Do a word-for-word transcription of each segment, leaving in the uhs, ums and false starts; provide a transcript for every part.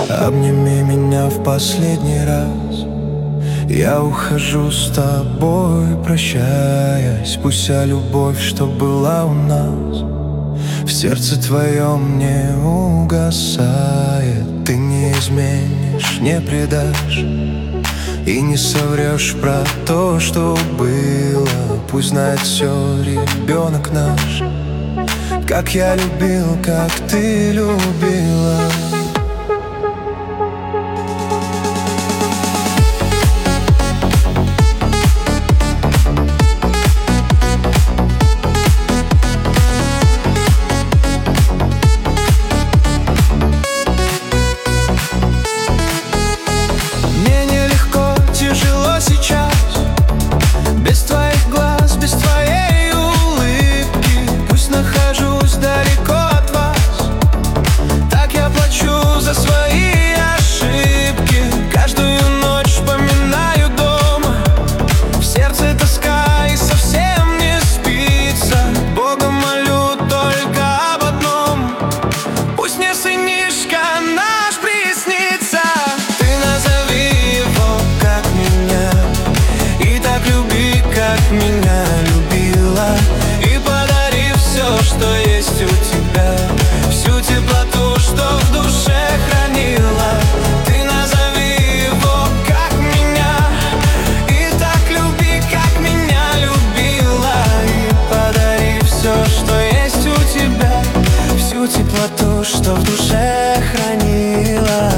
Обними меня в последний раз. Я ухожу с тобой, прощаясь. Пусть вся любовь, что была у нас, в сердце твоем не угасает. Ты не изменишь, не предашь и не соврешь про то, что было. Пусть знает все ребенок наш, как я любил, как ты любила. Без твоих глаз, без твоей улыбки, пусть нахожусь далеко от вас, так я плачу за свои ошибки. Каждую ночь вспоминаю дома, в сердце тоска и совсем не спится. Бога молю только об одном: пусть мне сынишка наш приснится. Ты назови его, как меня, и так люби, как меня любила, и подари все, что есть у тебя, всю теплоту, что в душе хранила. Ты назови его, как меня, и так люби, как меня любила, и подари все, что есть у тебя, всю теплоту, что в душе хранила.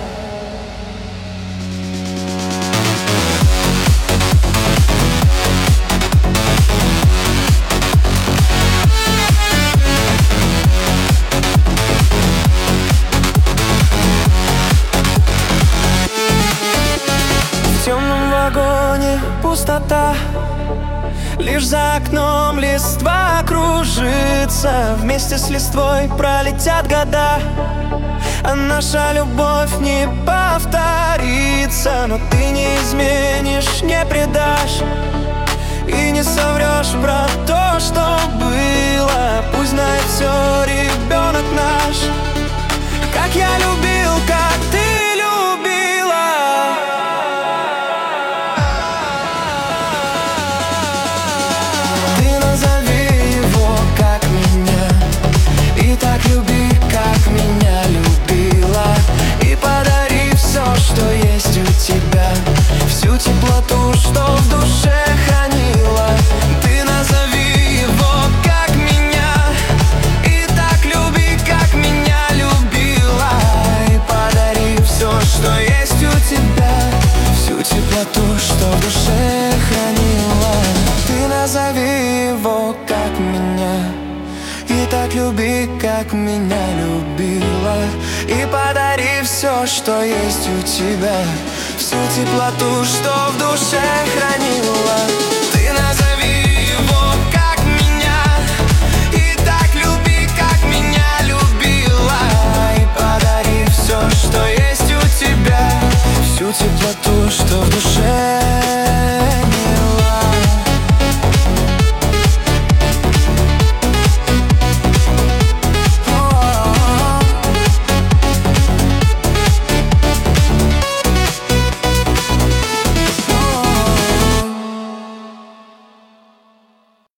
В темном вагоне пустота, лишь за окном листва кружится. Вместе с листвой пролетят года, а наша любовь не повторится. Но ты не изменишь, не предашь и не соврешь про то, что было. Пусть знает все ребенок наш, как я любил, как ты любила. Ты назови его, как меня, и так люби, как меня любила, и подари все, что есть у тебя, всю теплоту, что в душе хранила. Ты назови его, как меня, и так люби, как меня любила, и подари все, что есть у тебя, всю теплоту, что в душе хранила. Ты назови его, как меня, и так люби, как меня любила, и подари все, что есть у тебя, всю теплоту, что в душе хранила. Ты назови его, как меня, и так люби, как меня любила, и подари все, что есть у тебя, всю теплоту, что в душе